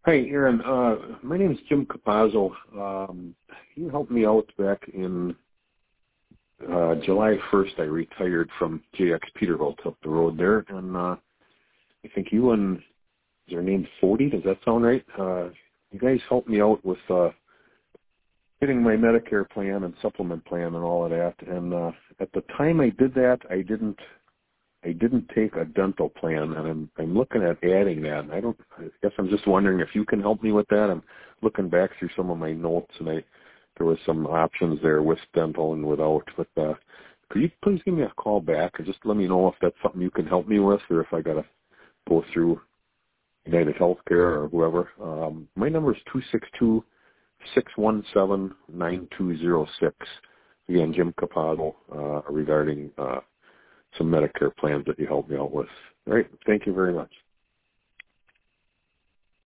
Hi, Aaron. My name is Jim Capazzo. You helped me out back in July 1st. I retired from JX Peterbilt up the road there, and I think you and is your name Fody? Does that sound right? You guys helped me out with getting my Medicare plan and supplement plan and all of that. And at the time I did that, I didn't take a dental plan, and I'm looking at adding that. I guess I'm just wondering if you can help me with that. I'm looking back through some of my notes, and there was some options there with dental and without. But could you please give me a call back and just let me know if that's something you can help me with, or if I got to go through United Healthcare or whoever. My number is 262-617-9206. Again, Jim Capazzo, regarding some Medicare plans that you helped me out with. All right. Thank you very much.